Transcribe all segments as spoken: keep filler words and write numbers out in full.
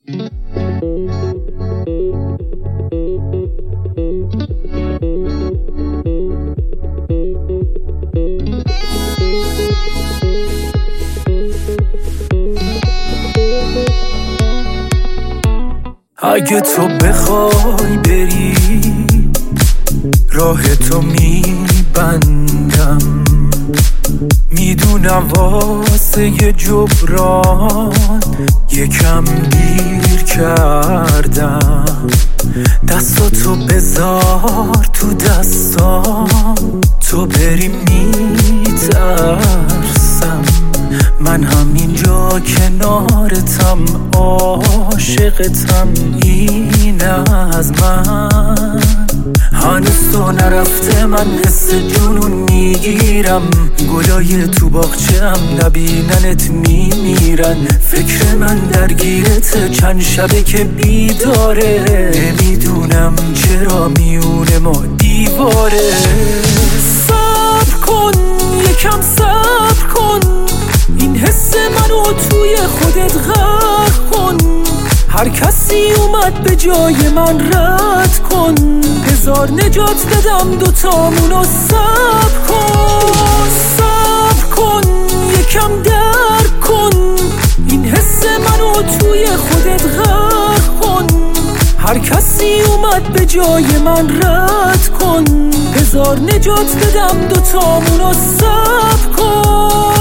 اگه تو بخوای بری راه تو میبندم، میدونم واسه یه جبران یکم دیر کردم. دستاتو بذار تو دستام، تو بری میترسم. من همینجا کنارتم، عاشقتم، این از من. هنوز تو نرفته، من حس جنون میگیرم. گلای تو باغچه‌ام نبیننت میمیرن. فکر من درگیرته، چند شبه که بیداره. نمیدونم چرا میونه ما دیواره. صبر کن یکم صبر کن، این حس منو توی خودت غرق کن. هر کسی اومد به جای من رد کن. بذار نجات بدم دوتامونو. صبر کن صبر کن یکم درک کن، این حس منو توی خودت غرق کن. هر کسی اومد به جای من رد کن. بذار نجات بدم دوتامونو. صبر کن.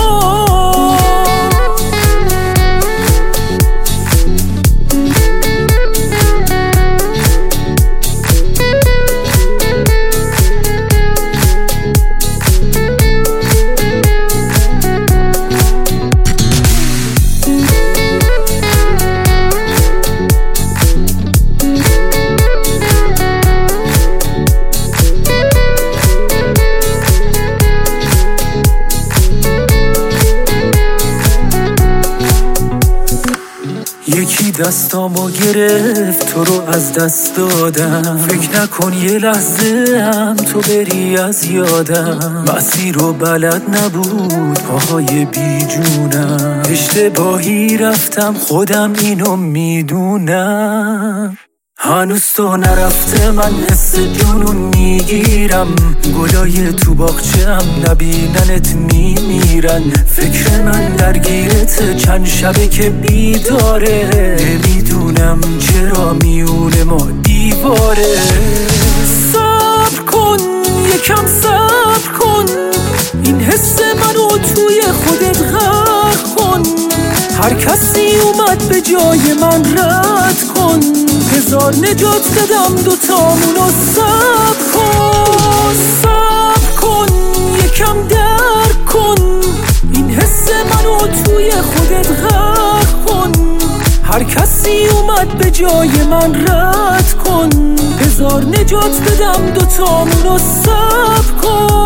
یکی دستامو گرفت، تو رو از دست دادم. فکر نکن یه لحظه هم تو بری از یادم. مسیر رو بلد نبود پاهای بیجونم. اشتباهی رفتم خودم اینو میدونم. هنوز تو نرفته، من حس جنون میگیرم. گلای تو باغچه‌ام نبیننت میمیرن. فکر من درگیرته، چند شبه که بیداره. نمیدونم چرا میونه ما دیواره. صبر کن یکم صبر کن، این حس منو توی خودت غرق کن. هر کسی اومد به جای من رد کن. بذار نجات بدم دوتامونو. صبر کن صبر کن یکم درک کن، این حس منو توی خودت غرق کن. هر کسی اومد به جای من رد کن. بذار نجات بدم دوتامونو. صبر کن.